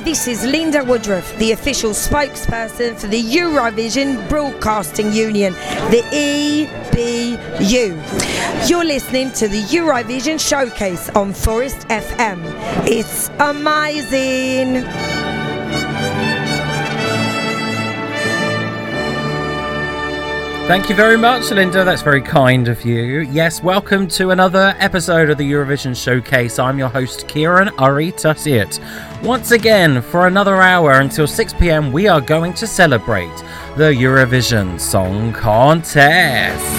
this is Linda Woodruff, the official spokesperson for the Eurovision Broadcasting Union, the EBU. You're listening to the Eurovision Showcase on Forest FM. It's amazing. Thank you very much, Linda. That's very kind of you. Yes, welcome to another episode of the Eurovision Showcase. I'm your host, Kieran Ari-Tussiett. Once again, for another hour until 6 p.m, we are going to celebrate the Eurovision Song Contest.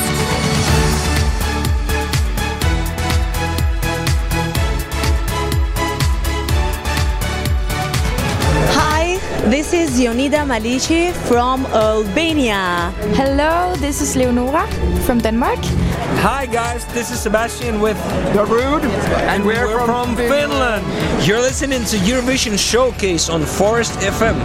This is Jonida Malici from Albania. Hello, this is Leonora from Denmark. Hi guys, this is Sebastian with Darude, and we're from Finland. You're listening to Eurovision Showcase on Forest FM.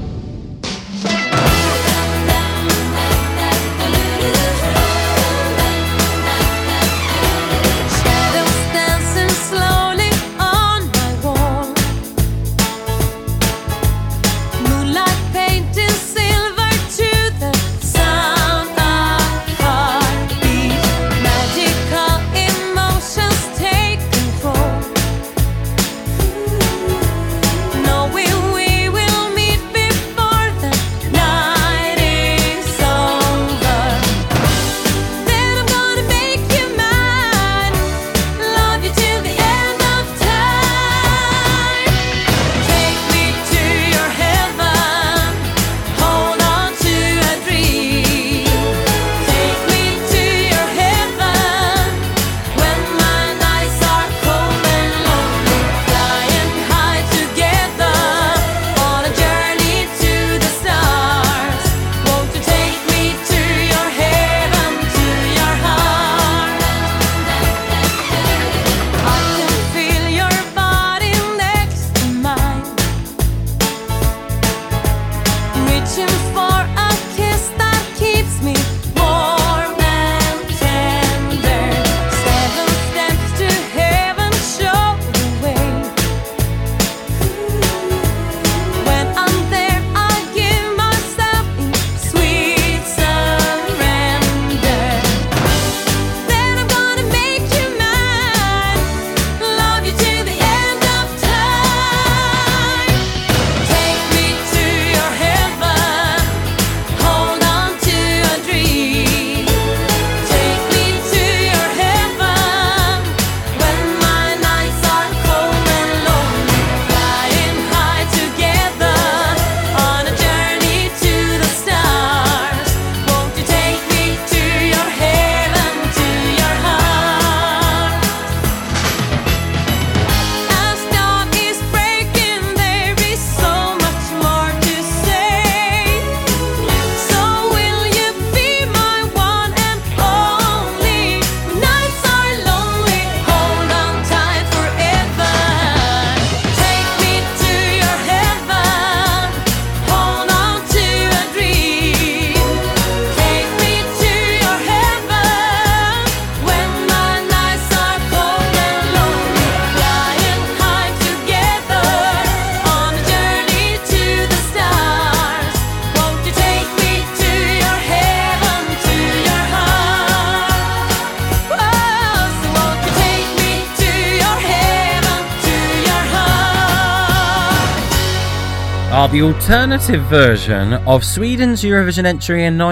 The alternative version of Sweden's Eurovision entry in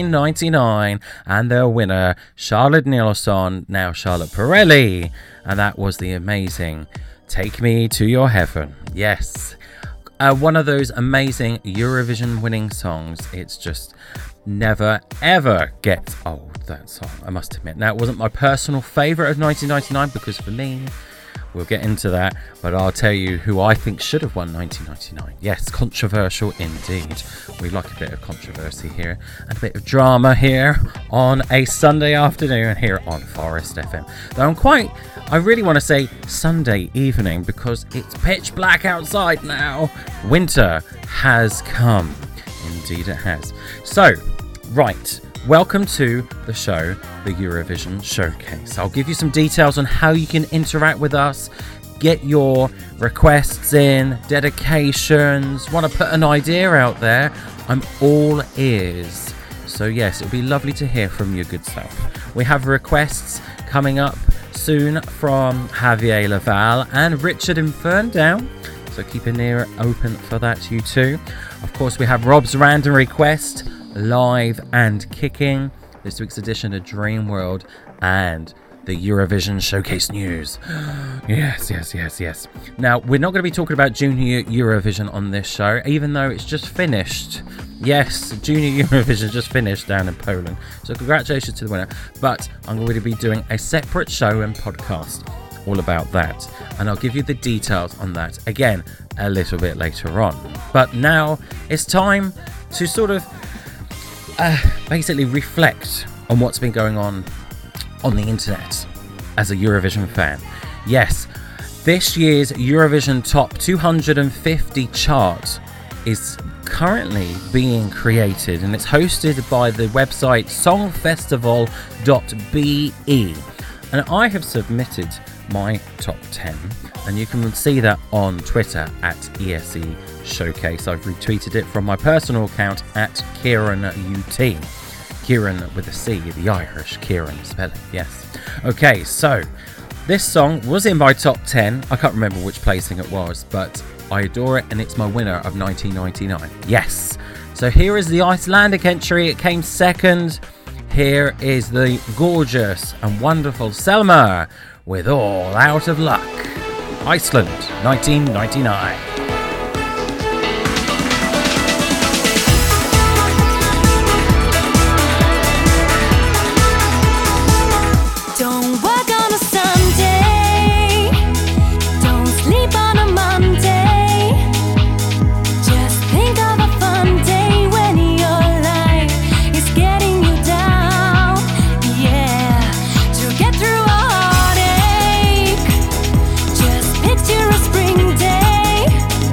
1999 and their winner, Charlotte Nilsson, now Charlotte Perrelli, and that was the amazing Take Me to Your Heaven. Yes, one of those amazing Eurovision winning songs. It's just never ever gets old, that song, I must admit. Now, it wasn't my personal favourite of 1999 because for me, we'll get into that, but I'll tell you who I think should have won 1999. Yes, controversial indeed. We like a bit of controversy here and a bit of drama here on a Sunday afternoon here on Forest FM. Though I really want to say Sunday evening because it's pitch black outside now. Winter has come. Indeed it has. So, right. Welcome to the show, the Eurovision Showcase. I'll give you some details on how you can interact with us, get your requests in, dedications, want to put an idea out there, I'm all ears. So yes, it'll be lovely to hear from you, good self. We have requests coming up soon from Javier Laval and Richard in Ferndown, so keep an ear open for that, you too. Of course, we have Rob's random request, live and kicking, this week's edition of Dream World and the Eurovision Showcase News. Yes. Now, we're not going to be talking about Junior Eurovision on this show, even though it's just finished. Yes, Junior Eurovision just finished down in Poland. So congratulations to the winner. But I'm going to be doing a separate show and podcast all about that. And I'll give you the details on that, again, a little bit later on. But now it's time to sort of basically reflect on what's been going on the internet as a Eurovision fan. Yes, this year's Eurovision Top 250 chart is currently being created, and it's hosted by the website songfestival.be, and I have submitted my top 10, and you can see that on Twitter at ESE Showcase. I've retweeted it from my personal account at Kieran UT. Kieran with a C, the Irish Kieran spelling, yes. Okay, so this song was in my top 10. I can't remember which placing it was, but I adore it, and it's my winner of 1999. Yes. So here is the Icelandic entry. It came second. Here is the gorgeous and wonderful Selma with All Out of Luck. Iceland, 1999. Picture a spring day.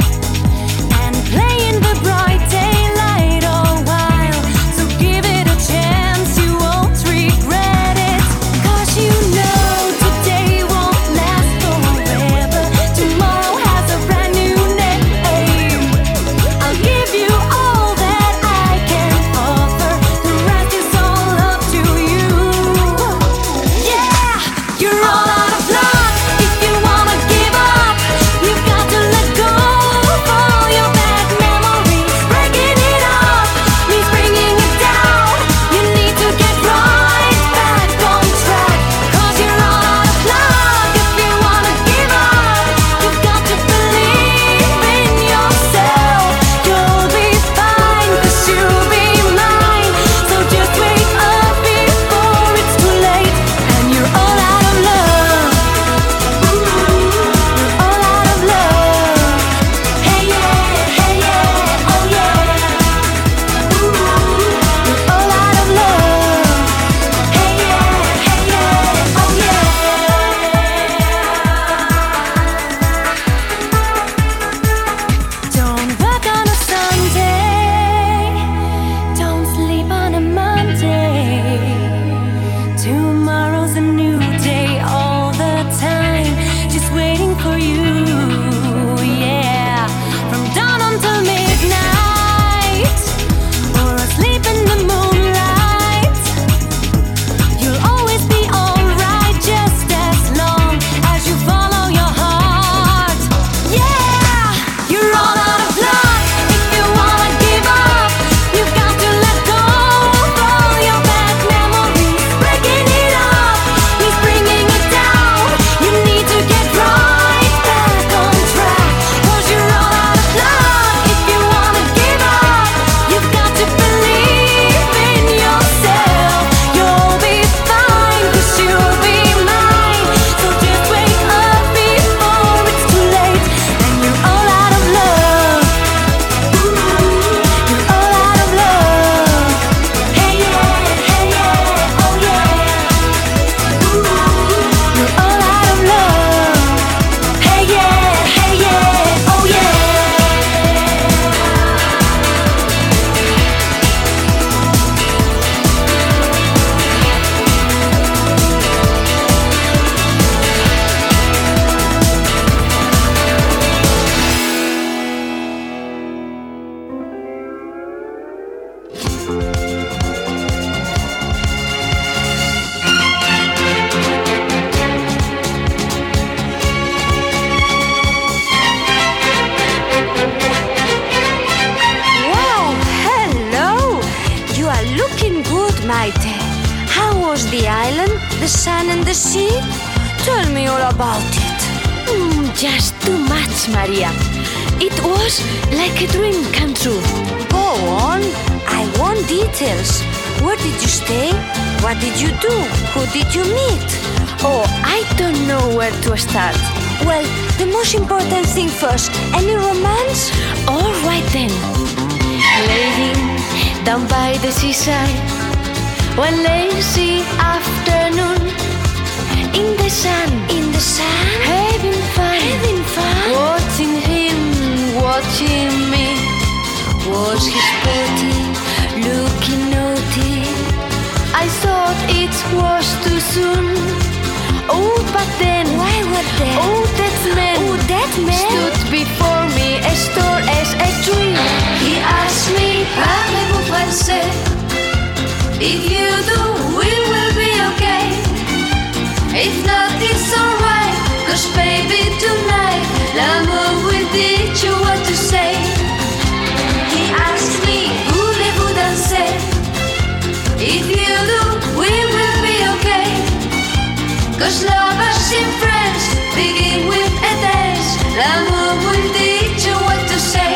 the sea? Tell me all about it. Just too much, Maria. It was like a dream come true. Go on. I want details. Where did you stay? What did you do? Who did you meet? Oh, I don't know where to start. Well, the most important thing first. Any romance? All right then. Laying down by the seaside, one lazy afternoon, in the sun, having fun, watching him, watching me. Was he sporty, looking naughty? I thought it was too soon. Oh, but then, why were there? Oh, that man stood before me as tall as a tree. He asked me, parlez-vous français? If you do, we will be okay. If not, it's alright, 'cause baby tonight, l'amour will teach you what to say. He asked me, voulez-vous danser? If you do, we will be okay. 'Cause lovers and friends begin with a dance. L'amour will teach you what to say.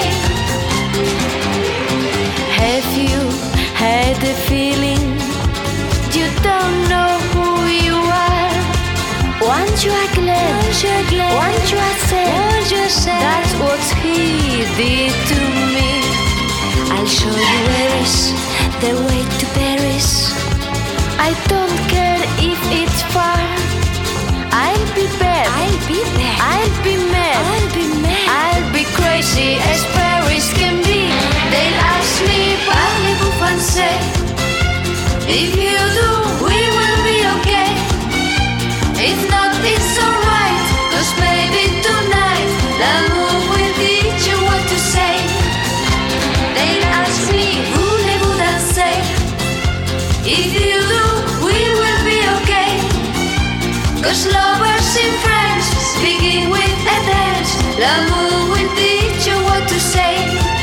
Have you had a feeling you don't know who you are? Once you are glad, once you are sad, that's what he did to me. I'll show you where is the way to Paris. I don't care if it's far. I'll be bad, I'll be mad, I'll be crazy as Paris can be. They'll ask me, parlez-vous français? If you do, we will be okay. If not, it's alright, 'cause baby tonight, l'amour will teach you what to say. They'll ask me, voulez-vous danser? If you do, we will be okay. 'Cause lovers and friends begin with a dance. L'amour will teach you what to say.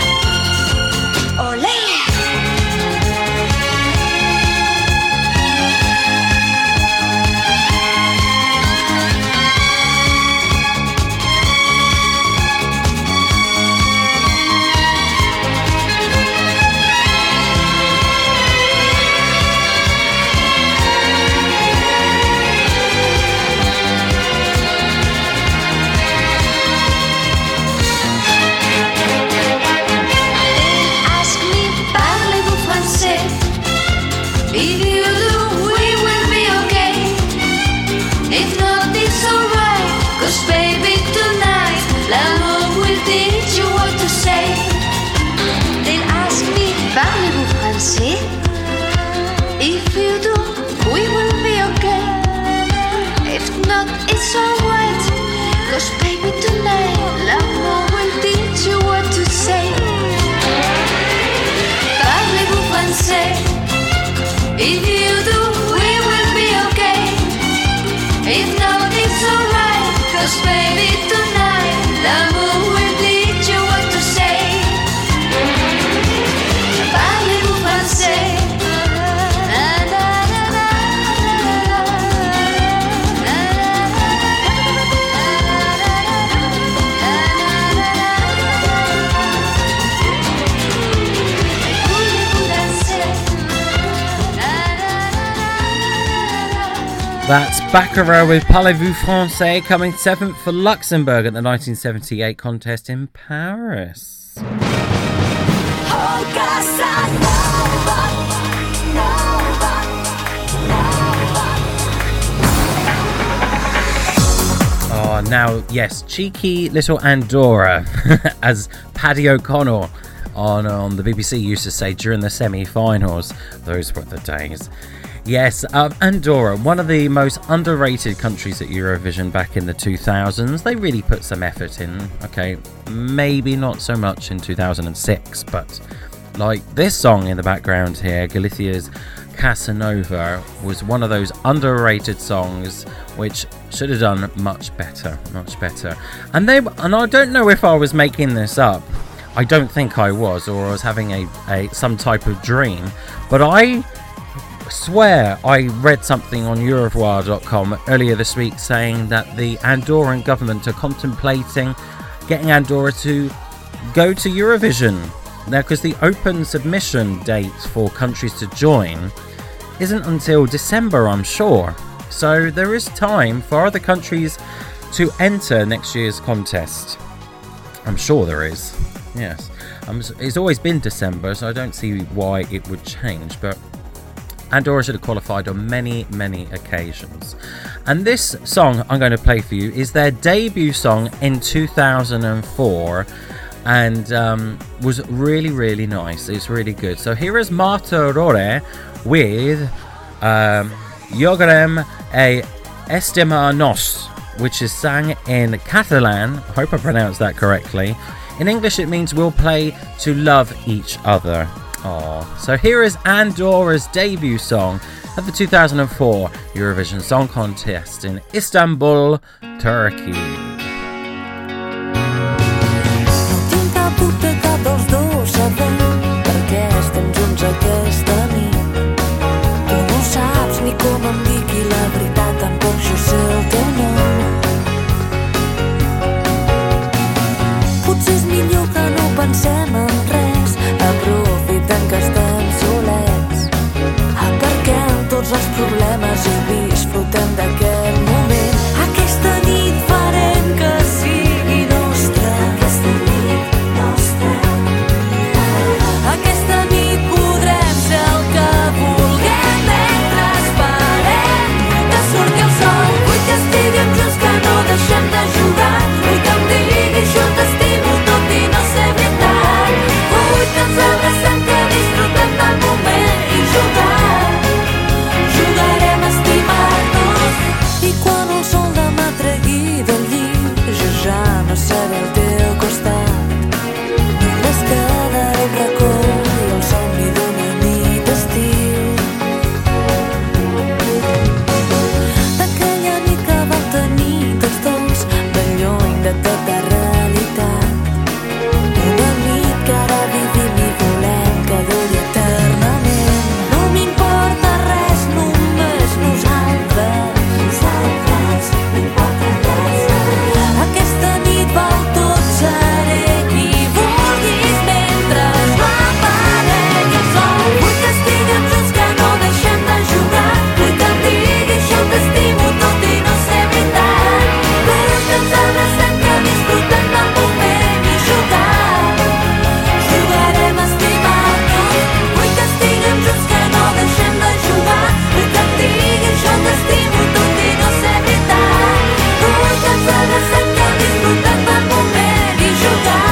Olé! If you do, we will be okay. If not, it's alright, 'cause baby tonight, l'amour will teach you what to say. Parlez-vous français? If you do, we will be okay. If not, it's alright, 'cause baby tonight, l'amour will teach you what to say. Parlez-vous français? That's Baccarat with Parlez-vous français, coming 7th for Luxembourg at the 1978 contest in Paris. Oh, now, yes, cheeky little Andorra, as Paddy O'Connell on the BBC used to say during the semi-finals. Those were the days. Yes, Andorra, one of the most underrated countries at Eurovision back in the 2000s. They really put some effort in, okay? Maybe not so much in 2006, but like this song in the background here, Galicia's Casanova, was one of those underrated songs which should have done much better. And I don't know if I was making this up. I don't think I was, or I was having some type of dream, but I swear I read something on Eurovoix.com earlier this week saying that the Andorran government are contemplating getting Andorra to go to Eurovision. Now, because the open submission date for countries to join isn't until December, I'm sure. So there is time for other countries to enter next year's contest. I'm sure there is. Yes. It's always been December, so I don't see why it would change. But Andorra should have qualified on many, many occasions. And this song I'm going to play for you is their debut song in 2004. And was really, really nice. It's really good. So here is Marta Rore with Llogarem e Estimar-nos, which is sang in Catalan. I hope I pronounced that correctly. In English it means we'll play to love each other. Aww. So here is Andorra's debut song of the 2004 Eurovision Song Contest in Istanbul, Turkey. Com em dic i la veritat tampoc jo sé el teu nom. Potser és millor que no pensem en res, aprofitant que estem solets. Aparquem tots els problemes i disfrutem d'aquest moment. Aquesta nit farem que sigui nostra. Aquesta nit nostra. Aquesta nit podrem ser el que vulguem. Estiguem junts, que no deixem de jugar. Vull que em diguis jo t'estimo tot i no ser veritat. Vull que ens abracem, que disfrutem del moment i jugarem a estimar-nos. I quan el sol demà tregui del llit, jo ja no seré al teu costat. Només quedaré un racó i el somni d'una nit d'estiu. De tota realitat, una nit que ara vivim i volem que duri eternament. No m'importa res, només nosaltres. M'importa res. Aquesta nit val tot, seré qui vulguis mentre m'aparegui el sol. Vull que estiguem junts, que no deixem de jugar. Vull que em diguis jo t'estimo tot i no ser veritat. Vull que ens abracem, disfrutem del moment i jugarem a estimar-nos. Vull que estiguem junts, que no deixem de jugar. Vull que em diguis jo t'estimo tot i no ser veritat. Vull que ens abracem, que disfrutem del moment i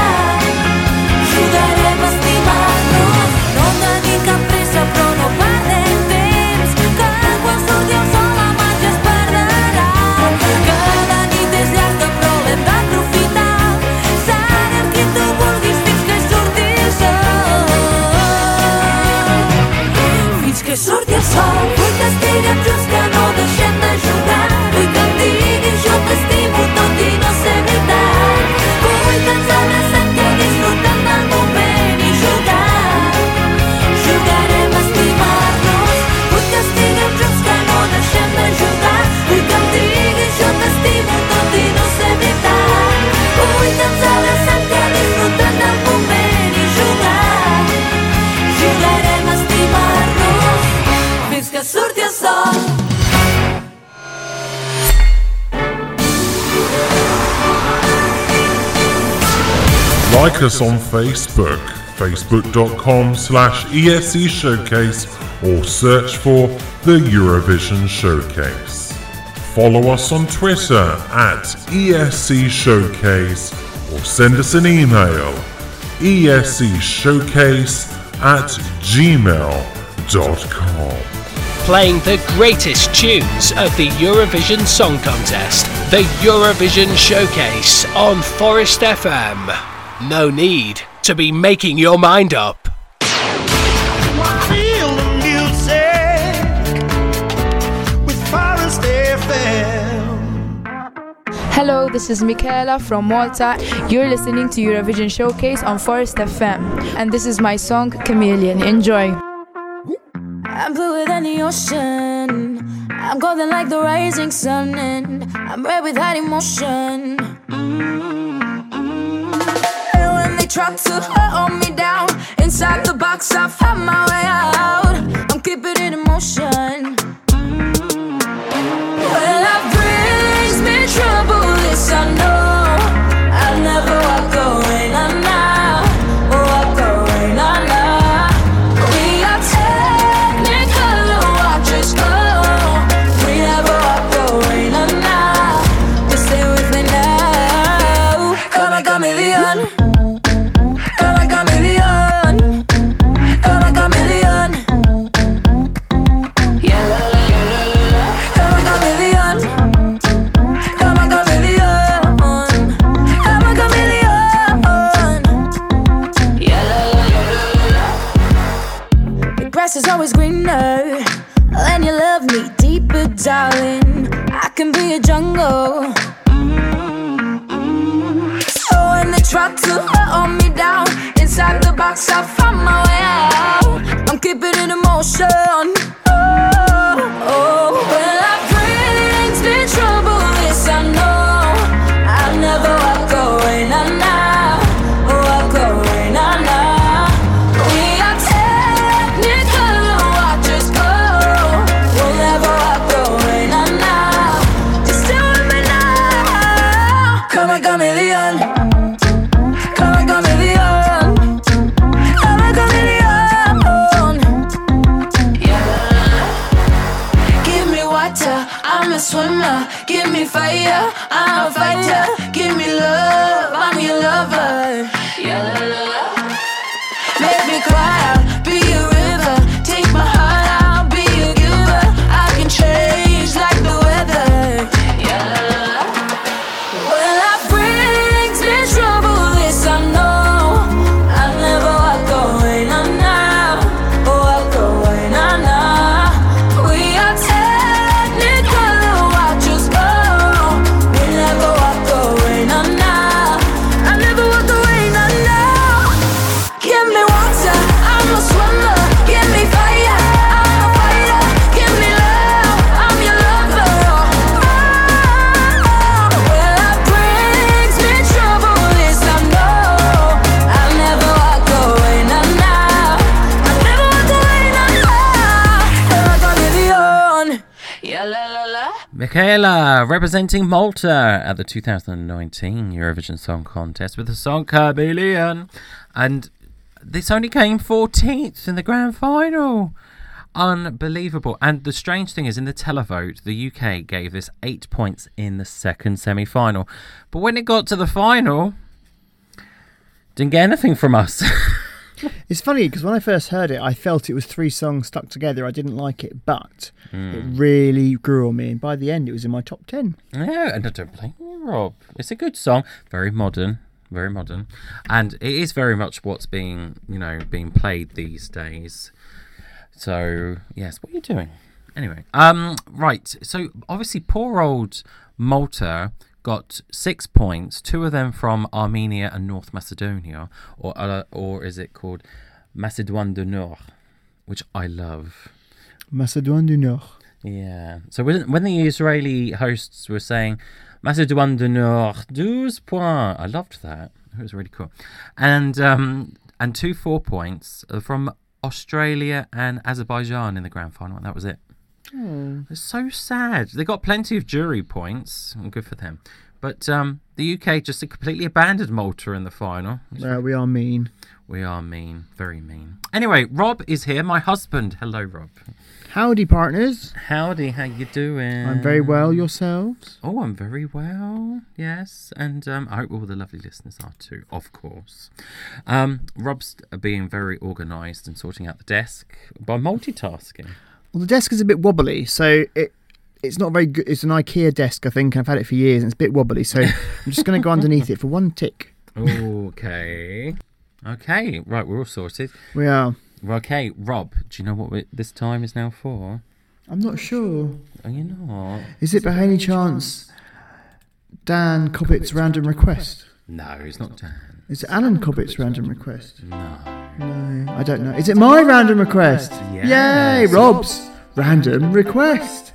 jugarem a estimar-nos. No tenim cap pressa però no perdem temps, que quan surti el sol la màgia es perdrà. Cada nit és llarga però l'hem d'aprofitar. Serem qui tu vulguis fins que surti el sol. Fins que surti el sol. Vull que estiguem junts, que no deixem de jugar. Vull que em diguis jo t'estimo tot i no ser veritat. Vull que ens abracem, que disfrutem del moment i jugarem a estimar-nos. Vull que estiguem junts, que no deixem de jugar. Vull que em diguis jo t'estimo tot i no ser veritat. Vull que ens abracem, que disfrutem del moment i jugarem a estimar-nos fins que surti el sol. Like us on Facebook, facebook.com/ESC Showcase, or search for the Eurovision Showcase. Follow us on Twitter @ESC Showcase, or send us an email escshowcase@gmail.com. Playing the greatest tunes of the Eurovision Song Contest, the Eurovision Showcase on Forest FM. No need to be making your mind up. Feel the music with Forest FM. Hello, this is Michaela from Malta. You're listening to Eurovision Showcase on Forest FM. And this is my song, Chameleon. Enjoy. I'm bluer than the ocean. I'm golden like the rising sun, and I'm red without emotion. And when they try to hold me down, inside the box I found my way out. I'm keeping it in motion. Well, life brings me trouble, this I know. I'll never walk away, nah, nah. Walk away, nah, nah. We are technical, watch us go. We never walk away, nah, nah. Just stay with me now. Come like a chameleon. Come like a chameleon. Come like a chameleon. Yeah, la, la, la, la, la. Come like a chameleon. Come like a chameleon. Come like a chameleon. Yeah, la, la, la, la, la. The grass is always greener when you love me deeper, darling. I can be a jungle. So when they try to hold me down, inside the box I found my way out. I'm keeping it in motion. Oh, oh. When life brings me trouble, this I know. I'll never walk away, nah, nah. Walk away, nah, nah. We are technical, watch us go. We'll never walk away, nah, nah. Just stay with me now. Come like a chameleon. Come like a chameleon. Come like a chameleon. Yeah. Give me water, I'm a swimmer. Give me fire, I'm a fighter. Give me love, I'm your lover. Yeah. Make me cry out, be a river. Take my heart, I'll be a giver. I can change like the weather. Yeah. When life brings me trouble, this I know. I'll never walk away, nah, nah. Walk away, nah, nah. We are technical, watch us go. We never walk away, nah, nah. I'll never walk away, nah, nah. Give me water, I'm a swimmer. Give me fire, I'm a fighter. Give me love, I'm your lover. Well, life brings me trouble, this I know. I'll never walk away, nah, nah. I'll never walk away, nah, nah. Come like a chameleon. Yeah, la, la, la. Michaela representing Malta at the 2019 Eurovision Song Contest with the song Chameleon. And this only came 14th in the grand final. Unbelievable. And the strange thing is, in the televote, the UK gave this 8 points in the second semi-final. But when it got to the final, didn't get anything from us. It's funny because when I first heard it, I felt it was three songs stuck together. I didn't like it, but it really grew on me. And by the end, it was in my top 10. Yeah, and I don't blame you, Rob. It's a good song. Very modern. Very modern. And it is very much what's being played these days. So, yes, what are you doing? Anyway, right. So, obviously, poor old Malta got 6 points, 2 of them from Armenia and North Macedonia, or is it called Macédoine du Nord, which I love. Macédoine du Nord. Yeah. So when the Israeli hosts were saying Macédoine du Nord, 12 points, I loved that. It was really cool. And 2 4 points from Australia and Azerbaijan in the grand final, and that was it. Oh. It's so sad. They got plenty of jury points. Good for them. But the UK just completely abandoned Malta in the final. We are mean. We are mean. Very mean. Anyway, Rob is here, my husband. Hello, Rob. Howdy, partners. Howdy, how you doing? I'm very well, yourselves? Oh, I'm very well, yes. And I hope all the lovely listeners are too, of course. Rob's being very organised and sorting out the desk by multitasking. Well, the desk is a bit wobbly, so it's not very good. It's an IKEA desk, I think. I've had it for years, and it's a bit wobbly, so I'm just going to go underneath it for one tick. Okay. Okay, right, we're all sorted. We are. Okay, Rob, do you know what this time is now for? I'm not sure. Are you not? Is it by any chance Dan Cobbett's random request? No, it's not Dan. It's Alan Cobbett's random request. No. No, I don't know. Is it my random request? Yeah. Yay, Rob's random request.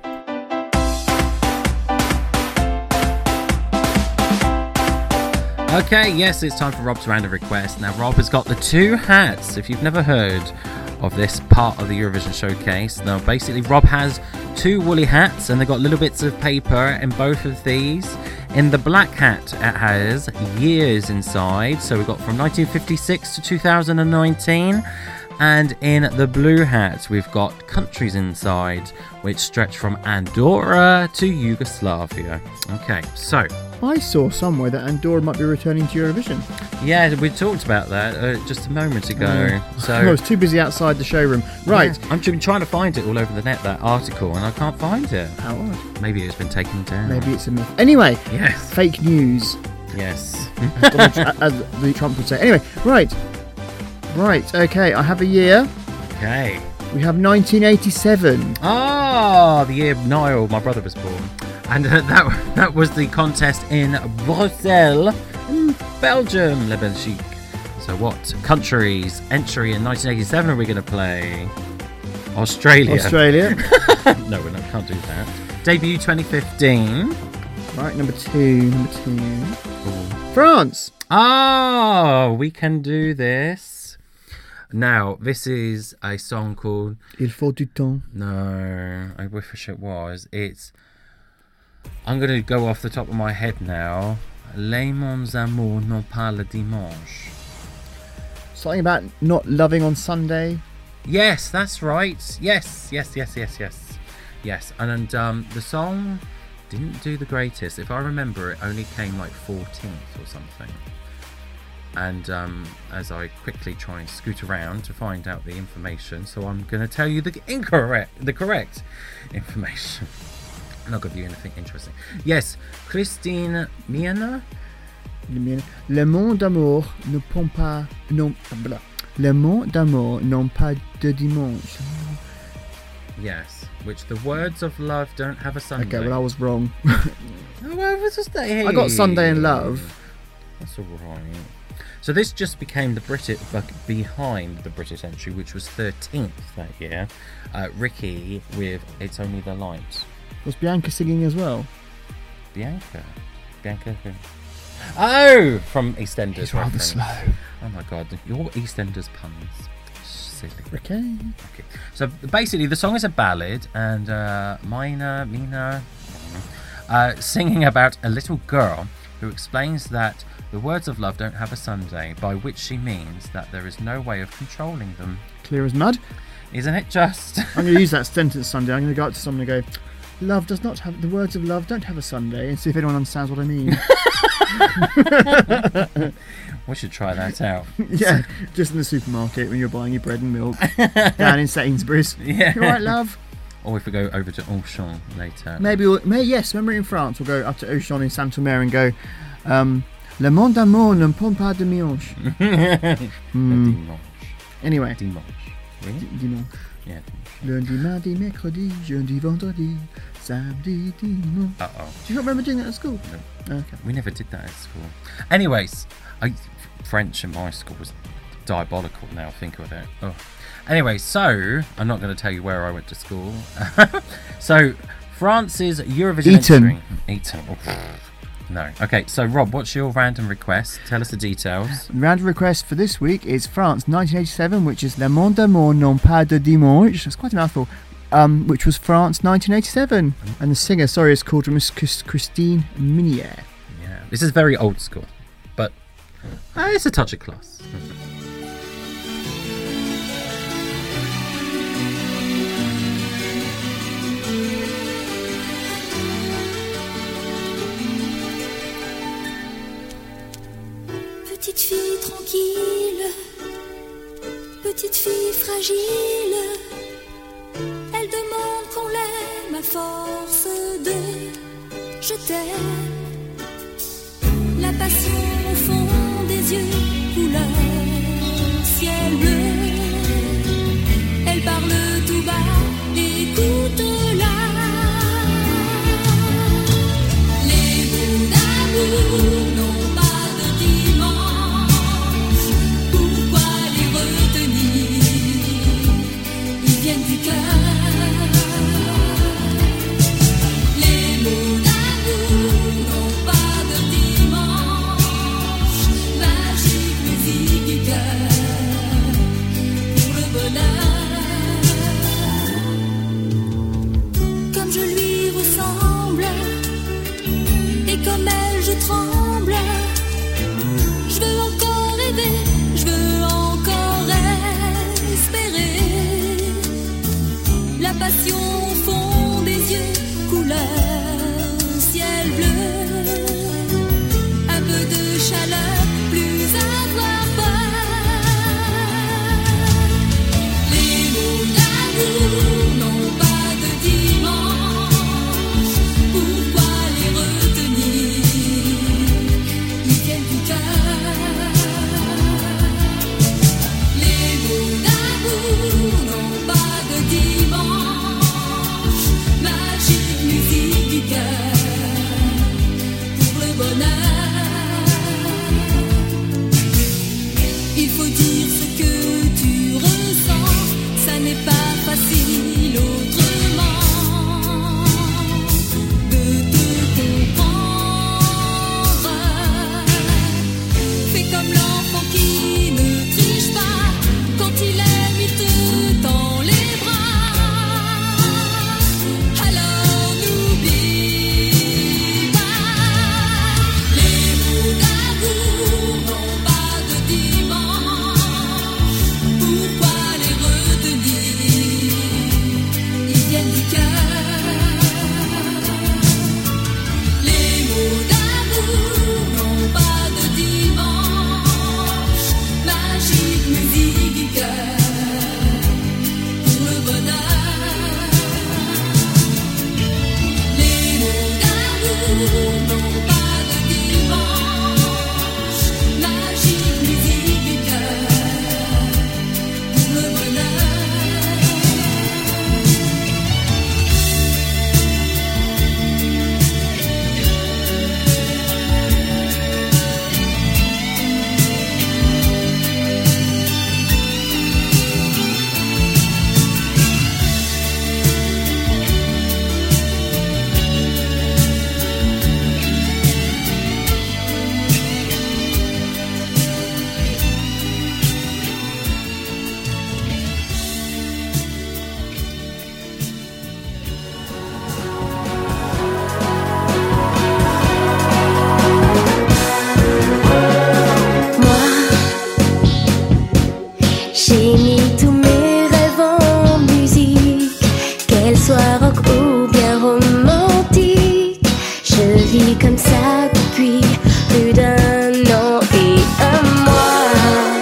Okay, yes, it's time for Rob's random request. Now, Rob has got the two hats. If you've never heard of this part of the Eurovision Showcase, now basically Rob has two woolly hats and they've got little bits of paper in both of these. In the black hat, it has years inside, so we've got from 1956 to 2019. And in the blue hat, we've got countries inside, which stretch from Andorra to Yugoslavia. Okay, so I saw somewhere that Andorra might be returning to Eurovision. yeah, we talked about that just a moment ago. So I was too busy outside the showroom. Right. yeah, I've been trying to find it all over the net, that article, and I can't find it. How odd. Maybe it's been taken down. Maybe it's a myth. Anyway, Yes. fake news, Yes. as the Trump would say. Anyway, right, okay, I have a year. Okay. We have 1987. Ah, the year Niall, my brother, was born. And that was the contest in Brussels, in Belgium, Le Belgique. So what countries entry in 1987 are we going to play? Australia. No, we can't do that. Debut 2015. Right, number two. France. Oh, we can do this. Now, this is a song called Il faut du temps. No, I wish it was. I'm going to go off the top of my head now. Les Mon Amours n'ont pas le dimanche. Something about not loving on Sunday. Yes, that's right. Yes. And the song didn't do the greatest. If I remember, it only came like 14th or something. And as I quickly try and scoot around to find out the information, so I'm going to tell you the correct information. I'm not going to give you anything interesting. Yes, Christine Miana. Le monde d'amour ne prend pas... Non, blah. Le monde d'amour n'ont pas de dimanche. Yes, which the words of love don't have a Sunday. Okay, well, I was wrong. Oh, well, what's just that? Hey. I got Sunday and Love. That's all right. So this just became the British, behind the British entry, which was 13th that year. Ricky with It's Only the Light. Was Bianca singing as well? Bianca who? Oh, from EastEnders. He's rather slow. Oh my God, your EastEnders puns. Silly. Okay. So basically, the song is a ballad, and Mina, singing about a little girl who explains that the words of love don't have a Sunday, by which she means that there is no way of controlling them. Clear as mud. Isn't it just? I'm going to use that sentence Sunday. I'm going to go up to someone and go, love does not have, the words of love don't have a Sunday, and see if anyone understands what I mean. We should try that out. Yeah, just in the supermarket when you're buying your bread and milk down in Sainsbury's. Yeah. You all right, love? Or if we go over to Auchan later. Maybe, yes, when we're in France, we'll go up to Auchan in Saint-Omer and go, Le monde d'amour ne prend pas de dimanche. Dimanche. Anyway. Dimanche. Really? Dimanche. Yeah. Lundi, mardi, mercredi, jeudi, vendredi, samedi, dimanche. Uh-oh. Do you not remember doing that at school? No. Okay. We never did that at school. Anyways, French in my school was diabolical now, think of it. Oh. Anyway, so, I'm not going to tell you where I went to school. So, France's Eurovision entry. Eton. Oh. No. Okay, so Rob, what's your random request? Tell us the details. Random request for this week is France 1987, which is Le monde d'amour n'ont pas de dimanche. That's quite a mouthful. Which was France 1987. And the singer, is called Miss Christine Minier. Yeah. This is very old school, but it's a touch of class. Petite fille tranquille, petite fille fragile, elle demande qu'on l'aime à force de je t'aime. La passion au fond des yeux, couleur ciel bleu, elle parle tout bas, écoute-la. Les mots d'amour n'ont pas de dimanche. Pourquoi les bonheur. Il faut dire ce que tu ressens, ça n'est pas facile autrement de te comprendre. Fais comme l'enfant qui ne triche pas, quand il aime il te tend les bras. Alors n'oublie pas, les mots d'amour n'ont pas de dimanche. Pourquoi les retenir? Ils viennent du cœur. Les mots d'amour n'ont pas de dimanche. Magique musique du cœur pour le bonheur. Les mots d'amour n'ont pas de dimanche. Magique musique du cœur pour le bonheur. J'ai mis tous mes rêves en musique, qu'elle soit rock ou bien romantique. Je vis comme ça depuis plus d'un an et un mois.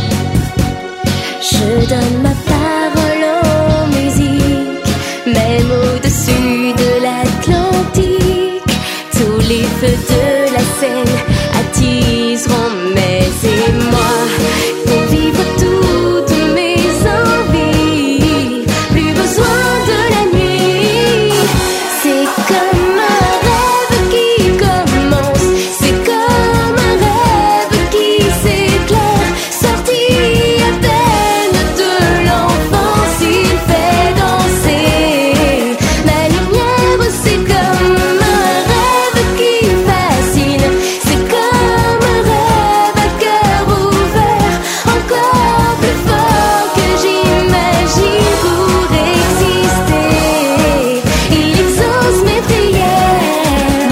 Je donne ma parole en musique, même au-dessus de l'Atlantique. Tous les feux de la scène attiseront mes émois pour vivre toutes mes envies. Plus besoin de la nuit. C'est comme un rêve qui commence. C'est comme un rêve qui s'éclaire. Sorti à peine de l'enfance, il fait danser la lumière. C'est comme un rêve qui fascine. C'est comme un rêve à cœur ouvert, encore plus fort que j'imagine pour exister. Il exauce mes prières.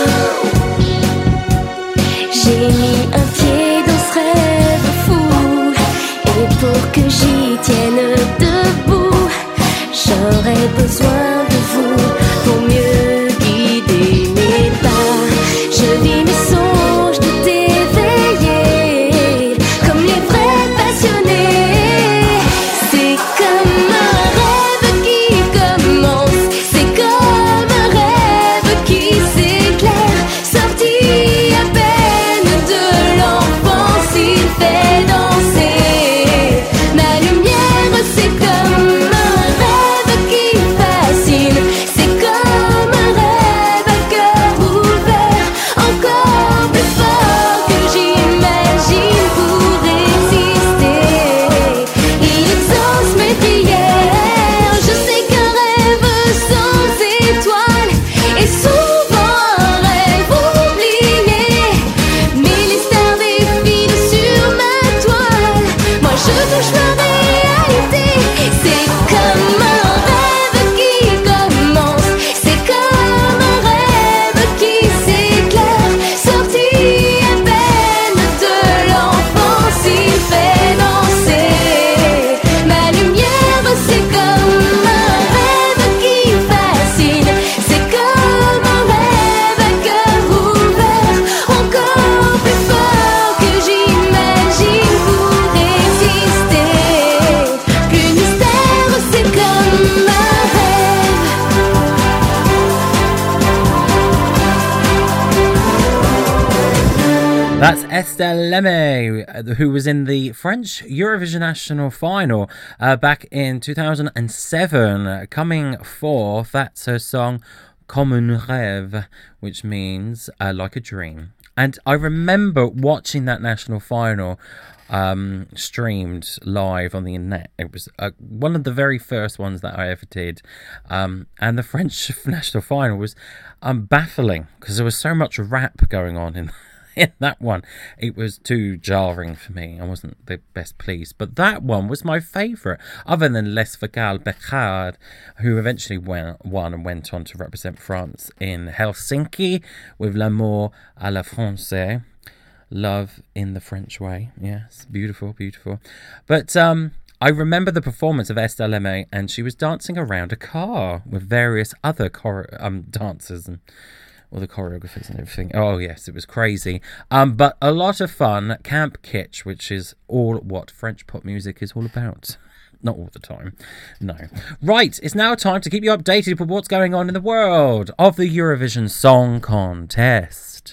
J'ai mis un pied dans ce rêve fou, et pour que j'y tienne debout, j'aurais besoin de vous pour mieux guider mes pas. Je vis mes songes tout éveillés, comme les vrais passionnés. C'est comme un rêve qui commence. C'est comme un rêve qui s'éclaire. Sorti à peine de l'enfance, il fait danser ma lumière. C'est comme un rêve qui fascine. C'est comme un rêve à cœur ouvert, encore plus fort que j'imagine pour résister. Il exauce mes prières. Je sais qu'un rêve sans étoiles est souvent un rêve oublié, mais les stars défilent sur ma toile. Moi je touche la réalité. C'est comme un rêve qui commence. C'est comme un rêve qui s'éclaire. Sorti à peine de l'enfance, il fait danser ma lumière. C'est comme un rêve qui fascine. C'est comme un rêve à cœur ouvert, encore plus fort que j'imagine pour résister. Plus mystère, c'est comme un rêve. That's Estelle Lemme, who was in the French Eurovision National Final back in 2007. Coming fourth, that's her song Comme un rêve, which means like a dream. And I remember watching that national final streamed live on the internet. It was one of the very first ones that I ever did. And the French national final was baffling because there was so much rap going on in that one. It was too jarring for me. I wasn't the best pleased. But that one was my favourite, other than Les Fagales Becard, who eventually won and went on to represent France in Helsinki with L'amour à la française. Love in the French way. Yes, beautiful, beautiful. But I remember the performance of Estelle Lemay, and she was dancing around a car with various other dancers and all the choreographers and everything. Oh, yes, it was crazy. But a lot of fun. Camp Kitsch, which is all what French pop music is all about. Not all the time. No. Right, it's now time to keep you updated with what's going on in the world of the Eurovision Song Contest.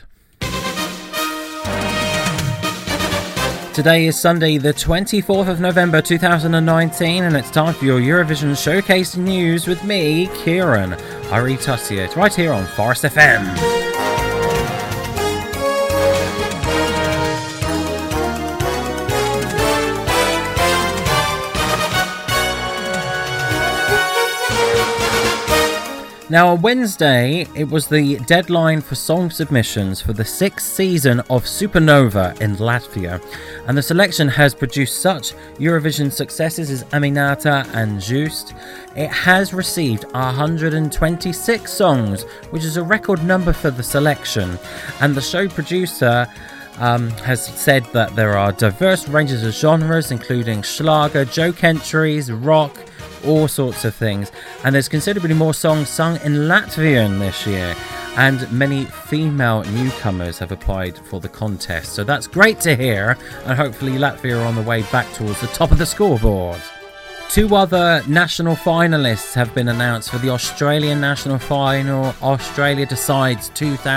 Today is Sunday, the 24th of November 2019, and it's time for your Eurovision Showcase News with me, Kieran Ari-Tussiet, right here on Forest FM. Now, on Wednesday, it was the deadline for song submissions for the 6th season of Supernova in Latvia, and the selection has produced such Eurovision successes as Aminata and Just. It has received 126 songs, which is a record number for the selection, and the show producer has said that there are diverse ranges of genres, including Schlager, joke entries, rock, all sorts of things, and there's considerably more songs sung in Latvian this year, and many female newcomers have applied for the contest, so that's great to hear, and hopefully Latvia are on the way back towards the top of the scoreboard. 2 other national finalists have been announced for the Australian national final, Australia Decides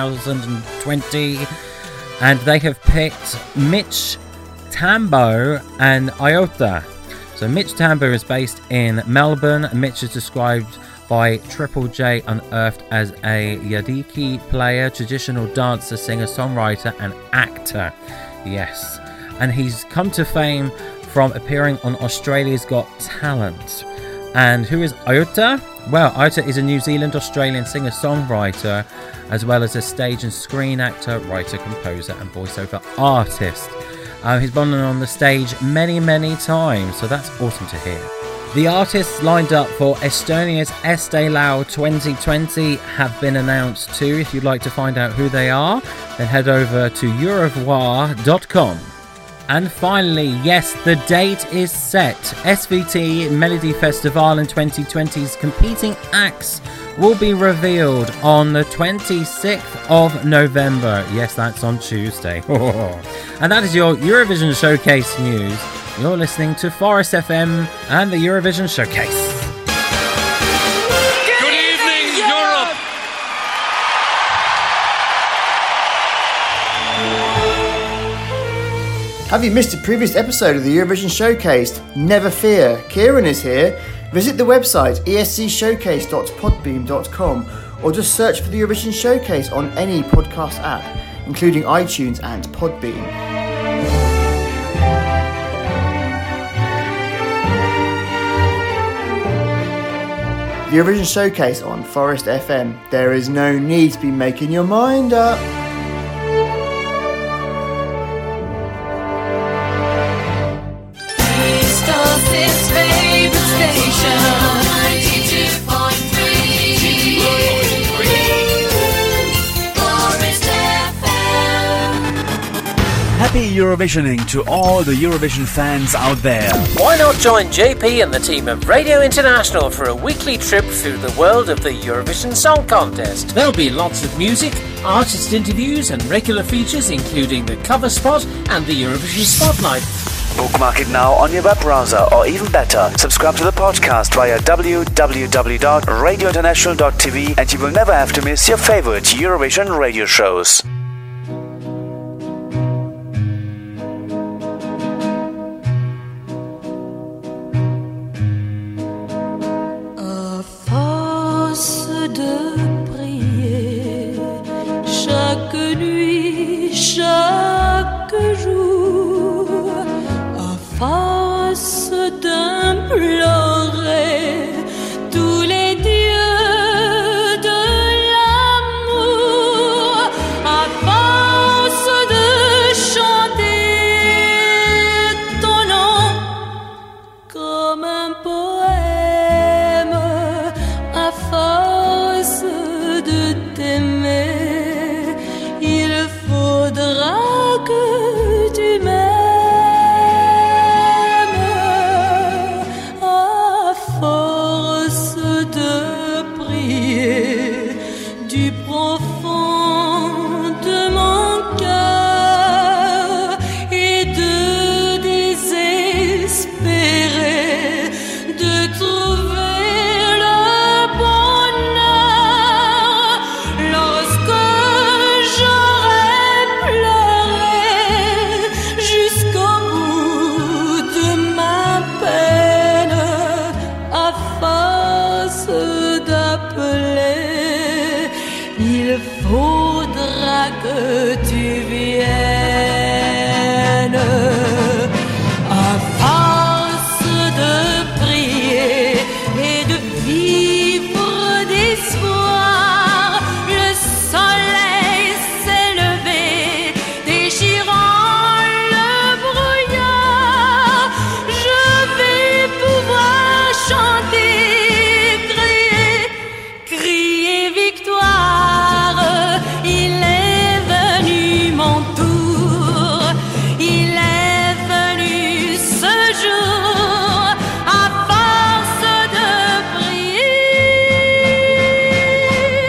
2020, and they have picked Mitch Tambo and Iota. So Mitch Tambo is based in Melbourne. Mitch is described by Triple J Unearthed as a Yiddish player, traditional dancer, singer, songwriter and actor. Yes. And he's come to fame from appearing on Australia's Got Talent. And who is Iota? Well, Iota is a New Zealand-Australian singer-songwriter, as well as a stage and screen actor, writer, composer and voiceover artist. He's been on the stage many, many times, so that's awesome to hear. The artists lined up for Estonia's Este Lau 2020 have been announced too. If you'd like to find out who they are, then head over to eurovoix.com. And finally, yes, the date is set. SVT Melody Festival in 2020's competing acts will be revealed on the 26th of November. Yes, that's on Tuesday. And that is your Eurovision Showcase news. You're listening to Forest FM and the Eurovision Showcase. Good evening, Europe! Have you missed a previous episode of the Eurovision Showcase? Never fear, Kieran is here. Visit the website escshowcase.podbeam.com or just search for the Eurovision Showcase on any podcast app, including iTunes and Podbean. The Eurovision Showcase on Forest FM. There is no need to be making your mind up. Happy Eurovisioning to all the Eurovision fans out there. Why not join JP and the team of Radio International for a weekly trip through the world of the Eurovision Song Contest? There'll be lots of music, artist interviews and regular features including the cover spot and the Eurovision Spotlight. Bookmark it now on your web browser, or even better, subscribe to the podcast via www.radiointernational.tv and you will never have to miss your favorite Eurovision radio shows. À force de prier pleurer tous les dieux de l'amour à force de chanter ton nom comme un poème à force de t'aimer. Il faudra que tu m'aimes à force de prier du profond de mon cœur et de désespérer de trouver le bonheur lorsque j'aurai pleuré jusqu'au bout de ma peine à force d'appeler. Il faudra que tu viennes à force de prier et de vivre d'espoir. Le soleil s'est levé, déchirant le brouillard. Je vais pouvoir chanter, crier victoire. Il est venu mon tour, il est venu ce jour à force de prier.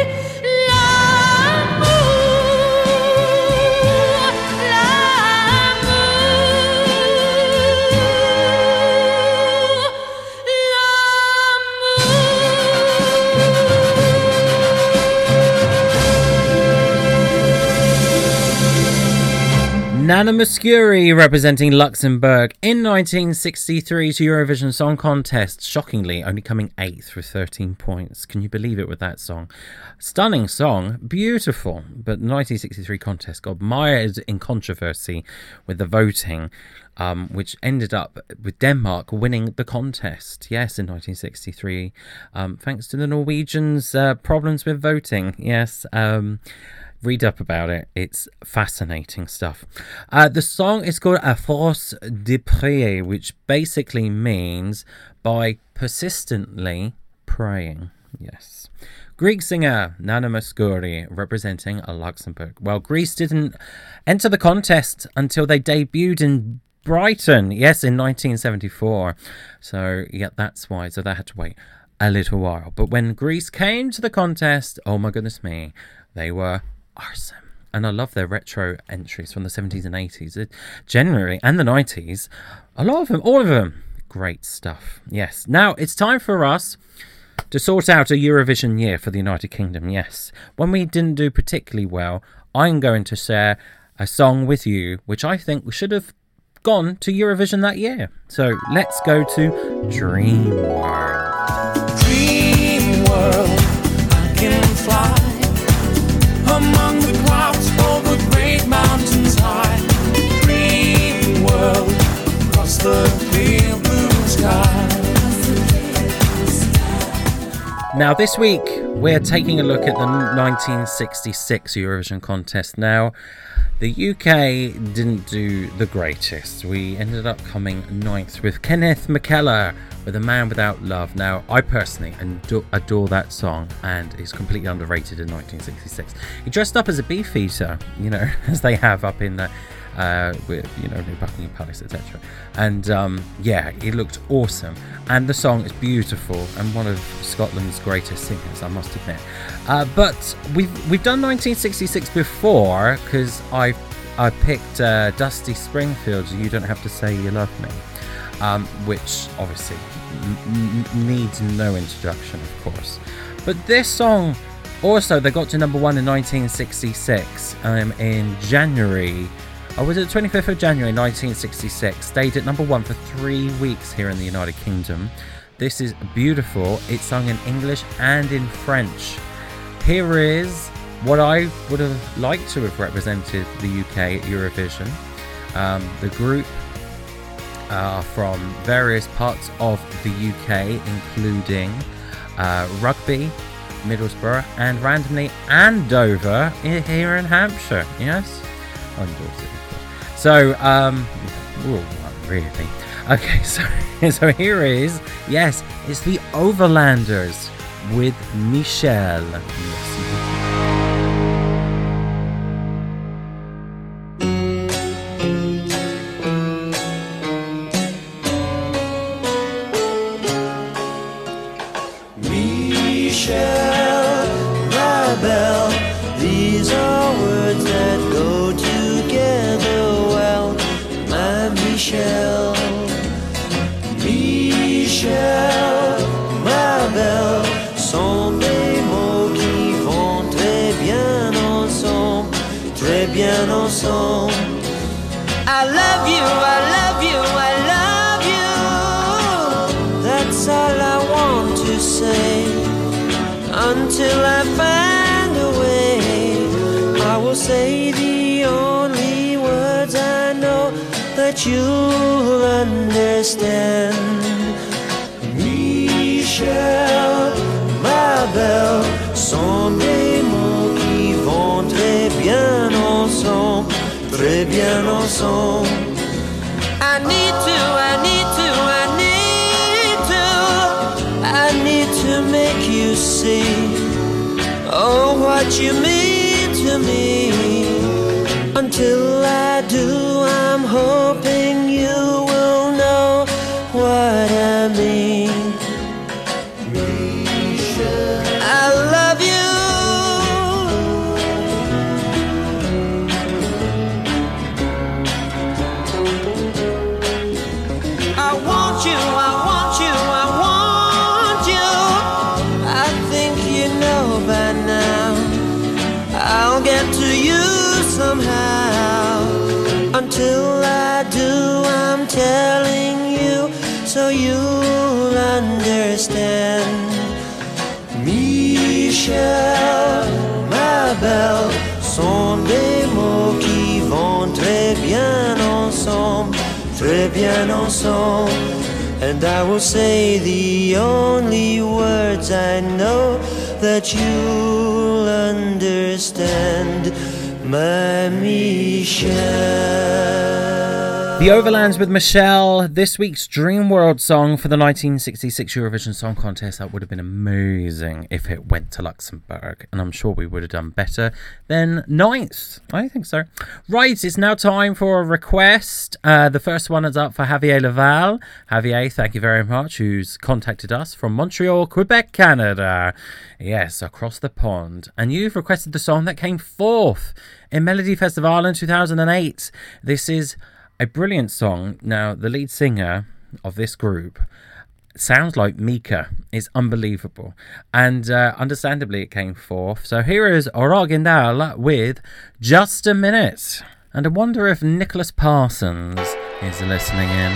Nana Mouskouri representing Luxembourg in 1963 to Eurovision Song Contest, shockingly only coming 8th with 13 points. Can you believe it with that song? Stunning song, beautiful, but the 1963 contest got mired in controversy with the voting, which ended up with Denmark winning the contest. Yes, in 1963, thanks to the Norwegians' problems with voting. Yes, read up about it. It's fascinating stuff. The song is called À force de prier, which basically means by persistently praying. Yes. Greek singer Nana Mouskouri representing Luxembourg. Well, Greece didn't enter the contest until they debuted in Brighton, yes, in 1974. So, yeah, that's why. So they had to wait a little while. But when Greece came to the contest, oh my goodness me, they were awesome. And I love their retro entries from the 70s and 80s. Generally, and the 90s. A lot of them, all of them. Great stuff. Yes. Now, it's time for us to sort out a Eurovision year for the United Kingdom. Yes. When we didn't do particularly well, I'm going to share a song with you, which I think we should have gone to Eurovision that year. So, let's go to Dream World. Dream world, I can fly among the clouds over great mountains high. Dream world, across the clear blue sky. Now, this week, we're taking a look at the 1966 Eurovision contest. Now, the UK didn't do the greatest. We ended up coming 9th with Kenneth McKellar with A Man Without Love. Now, I personally adore that song, and it's completely underrated in 1966. He dressed up as a beefeater, you know, as they have up in the with, you know, New Buckingham Palace, etc. And yeah, it looked awesome, and the song is beautiful and one of Scotland's greatest singers, I must admit. But we've done 1966 before, because I picked Dusty Springfield's "You Don't Have to Say You Love Me," which obviously needs no introduction, of course. But this song also, they got to number 1 in 1966 in January. Oh, was it the 25th of January 1966? Stayed at number 1 for 3 weeks here in the United Kingdom. This is beautiful. It's sung in English and in French. Here is what I would have liked to have represented the UK at Eurovision. The group from various parts of the UK, including Rugby, Middlesbrough, and randomly Andover here in Hampshire. Yes, and Dorset, of course. So, not really. Okay, so here is, yes, it's the Overlanders with Michelle. I love you, I love you, I love you. That's all I want to say. Until I find a way, I will say the only words I know that you'll understand. Michel, ma belle, sont des mots qui vont très bien ensemble. Très bien ensemble. I need to make you see, oh, what you mean to me. Until I do, I'm hoping you will know what I mean. I love you. Until I do, I'm telling you, so you'll understand. Michel, ma belle, sont des mots qui vont très bien ensemble, très bien ensemble. And I will say the only words I know that you'll understand. My Michelle. The Overlands with Michelle, this week's Dream World song for the 1966 Eurovision Song Contest. That would have been amazing if it went to Luxembourg, and I'm sure we would have done better than 9th. I think so. Right, it's now time for a request. The first one is up for Javier Laval. Javier, thank you very much, who's contacted us from Montreal, Quebec, Canada. Yes, across the pond. And you've requested the song that came 4th in Melody Festival in 2008. This is a brilliant song. Now, the lead singer of this group sounds like Mika. It's unbelievable. And understandably, it came 4th. So here is Orogindal with Just a Minute. And I wonder if Nicholas Parsons is listening in.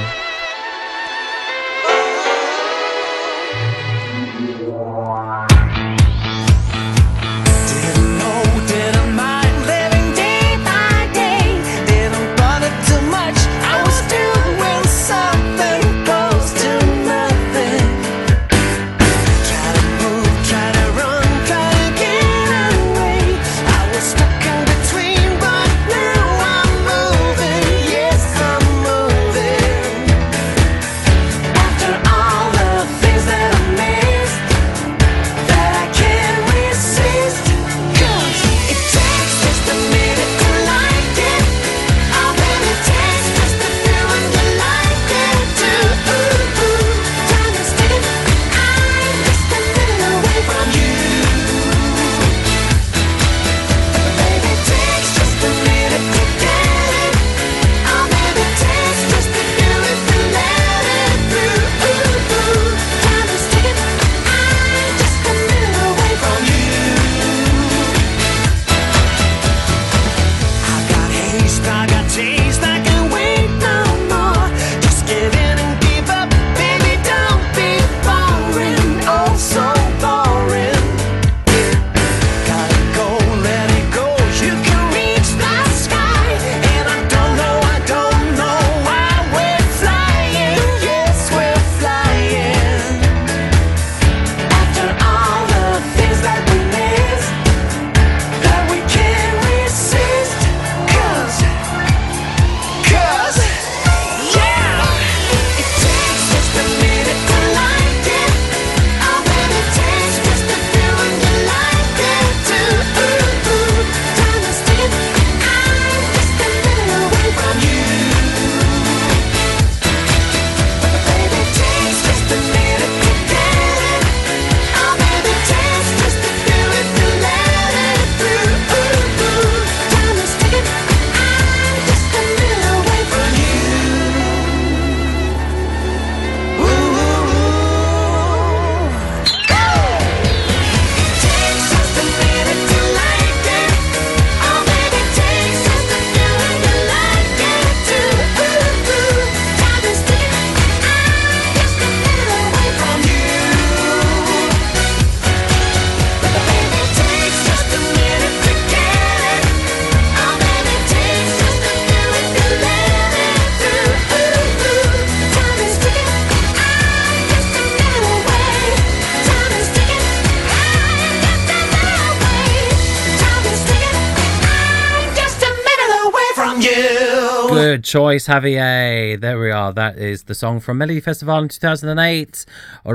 Good choice, Javier. There we are. That is the song from Melody Festival in 2008.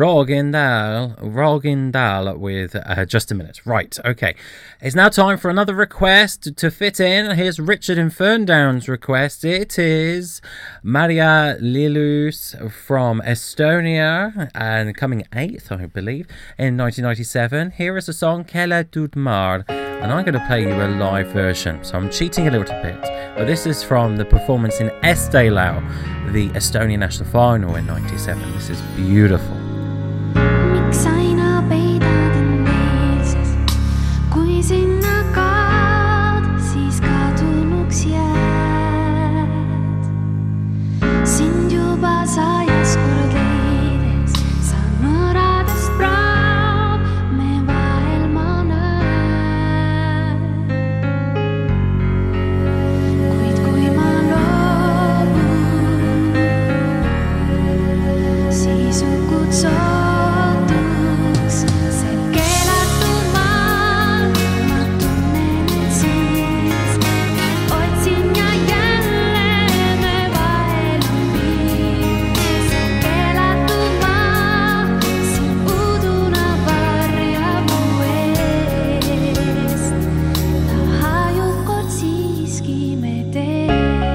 Rogindal with Just a Minute. Right, okay. It's now time for another request to fit in. Here's Richard in Ferndown's request. It is Maria Lilus from Estonia and coming 8th, I believe, in 1997. Here is the song Kelle Tudmar. And I'm going to play you a live version, so I'm cheating a little bit. But this is from the performance in Estelau, the Estonian national final in 97. This is beautiful. Miks aina peidad end ees, kui sinna kaod, siis kadunuks jääd. Sind juba sajas kord leides, saan mõradest praad, me vahel ma näen. Kuid kui ma loobun, siis hukud sootuks see keelatud maal. Ma tunnen, et siis otsin ja jälle me vahel on piir. See keelatud maa, siin uduna varjab mu eest. Ta hajub kord siiski me teed.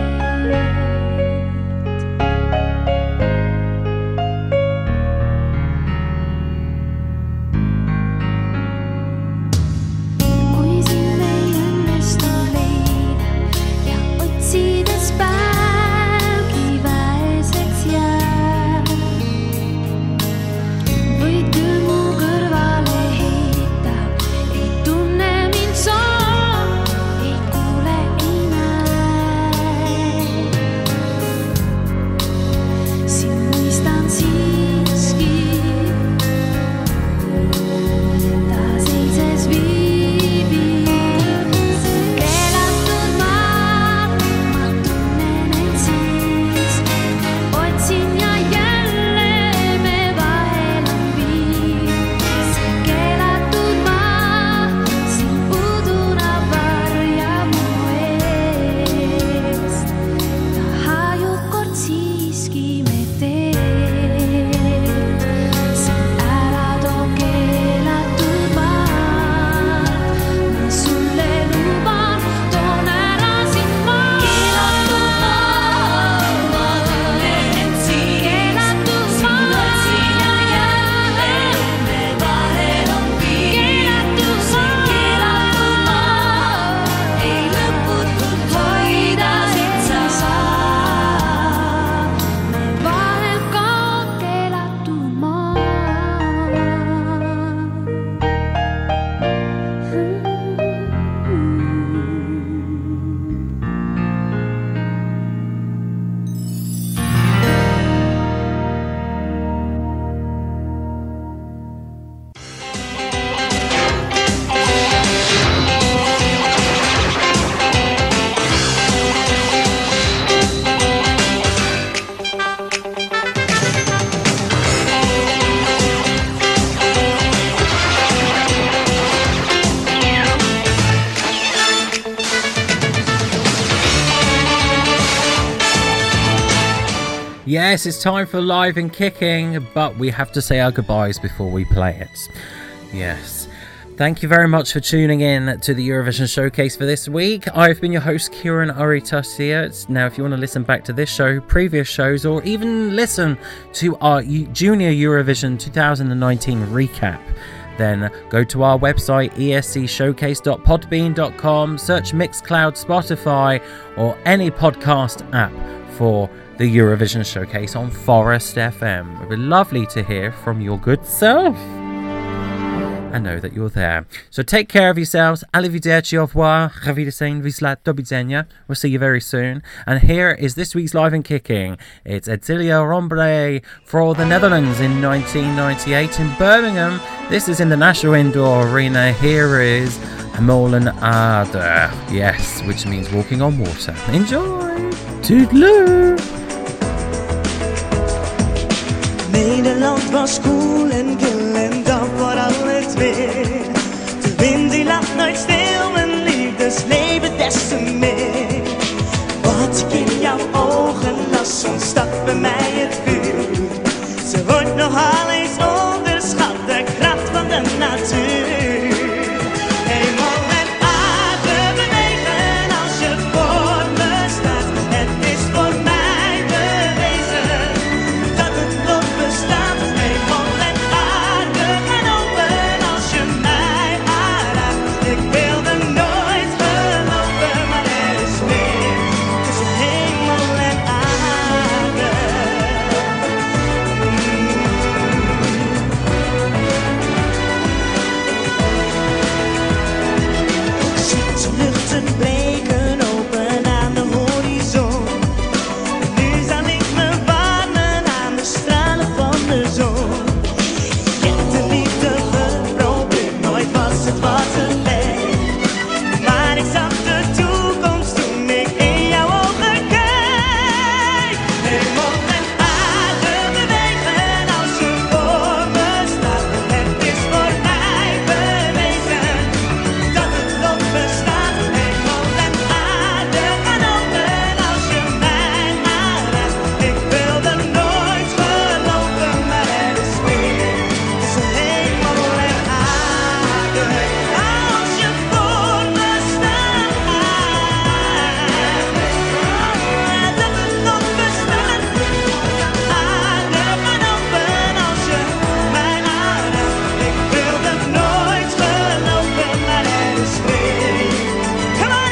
Kui sind ei õnnestu leida ja otsides päevgi väheseks jääb, võid küll mu kõrvale heita, ei tunne mind soo, ei kuule, ei näe. Sind mõistan siiski, ta seises viibib. See keelatud maa, ma tunnen, et siis otsin ja jälle me vahel on piir. See keelatud maa, siin uduna varjab mu eest. Ta hajub kord siiski me teed. Siin ära too keelatud maad, ma sulle luban, toon ära sind maad. Keelatud maad, ma tunnen, et siin keelatud maad, otsin ja jälle me vahel on piir. Keelatud maad, ei lõputult hoida sind sa saad. Me vahel ka keelatud maa. Yes, it's time for Live and Kicking, but we have to say our goodbyes before we play it. Yes. Thank you very much for tuning in to the Eurovision Showcase for this week. I've been your host, Kieran Aritasia. Now, if you want to listen back to this show, previous shows, or even listen to our Junior Eurovision 2019 recap, then go to our website, escshowcase.podbean.com, search Mixcloud, Spotify, or any podcast app for the Eurovision Showcase on Forest FM. It would be lovely to hear from your good self. I know that you're there. So take care of yourselves. Arrivederci, au revoir, Ravidasen, Vislat, Dobidenia. We'll see you very soon. And here is this week's Live and Kicking. It's Edilia Rombre for the Netherlands in 1998 in Birmingham. This is in the National Indoor Arena. Here is Molen Ader. Yes, which means walking on water. Enjoy. Toodaloo. Nederland was cool en kil en dag voor alle twee. De wind die lacht nooit stil en liefdesleven des te meer. Wat ik in jou jouw ogen als zo'n stad bij mij het vuur. Ze wordt nogal eens onderschat, de kracht van de natuur. Hemel en aarde bewegen als je voor me staat. Het is voor mij bewezen dat het lot bestaat. Hemel en aarde gaan open als je mij aanraakt. Ik wilde nooit geloven, maar er is meer tussen hemel en aarde. Ziet de luchten breken open aan de horizon. Nu zal ik me warmen aan de stralen van de zon. Je hebt de liefde geprobeerd, nooit was het wat het leek. Maar ik zag de toekomst toen ik in jouw ogen keek. Hemel en aarde bewegen als je voor me staat. Het is voor mij bewezen dat het lot bestaat. Hemel en aarde gaan open als je mij aanraakt. Ik wilde nooit geloven, maar er is meer tussen hemel en aarde. Als je voor me staat, dat het lot bestaat. Aarde gaan open als je mij aanraakt. Ik wilde nooit geloven, maar er is meer. Come on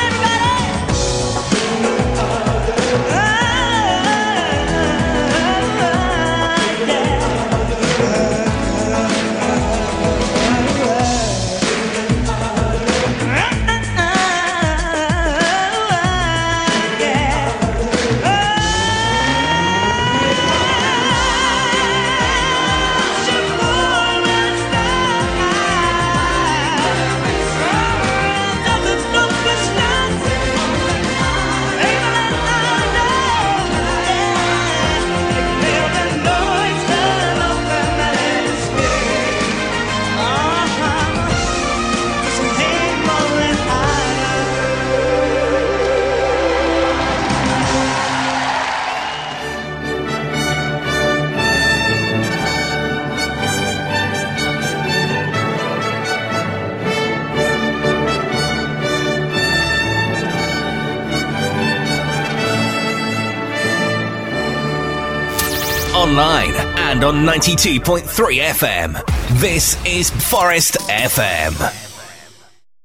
Online and on 92.3 FM. This is Forest FM.